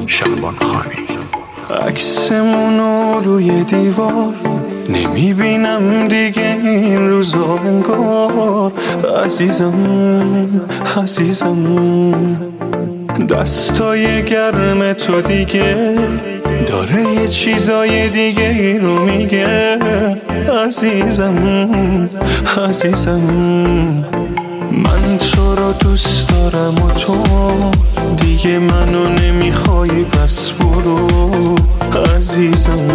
شعبانخانی. عکسمونو روی دیوار نمیبینم دیگه این روزا انگار. عزیزم دستای گرم تو دیگه داره یه چیزای دیگه ای رو میگه. عزیزم من تو رو دوست دارم و تو دیگه منو نمیخوای، پس برو. عزیزم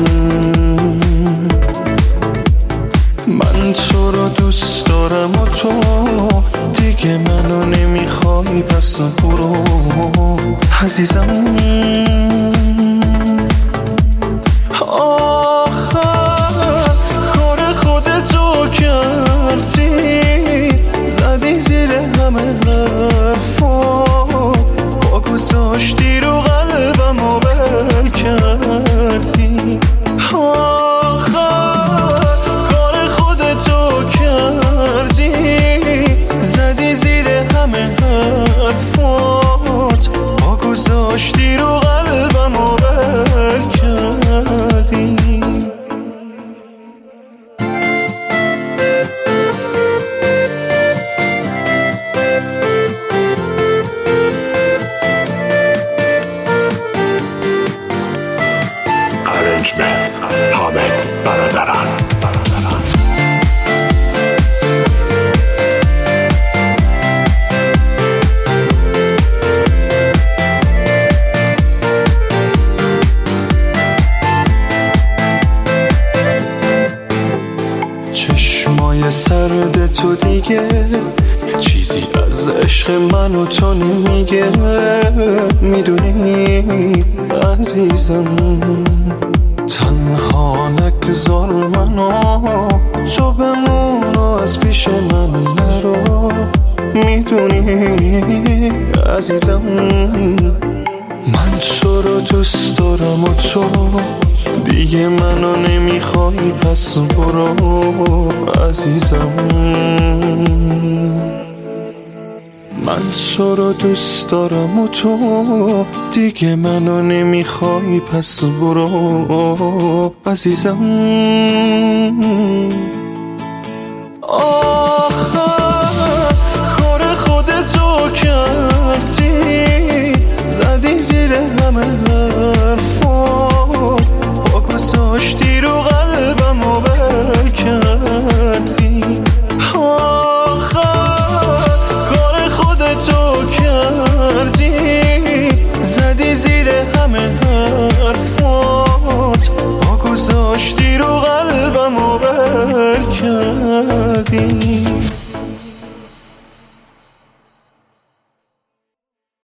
من تو رو دوست دارم و تو دیگه منو نمیخوای، پس برو. عزیزم آخر کار خودتو کردی، زدی زیر همه حرفا، پا گذاشتی رو قلبم و بل کردی. آخر کار خودتو کردی، زدی زیر همه حرفات، پا گذاشتی رو قلبم و بل کردی. حامد برادران. چشمای سرد تو دیگه چیزی از عشق من و تو نمیگه. میدونی عزیزم تنها نگذار منو، تو بمون و از پیش من نرو. میدونی عزیزم من تو رو دوست دارم و تو دیگه منو نمیخوای، پس برو. عزیزم من تو رو دوست دارم و تو دیگه منو نمیخوای، پس برو. عزیزم آخر کار خودتو کردی، زدی زیر همه حرفا، پا گذاشتی رو قلبم و بل کردی. زدی زیر همه حرفات، پا گذاشتی رو قلبم و بل کردی.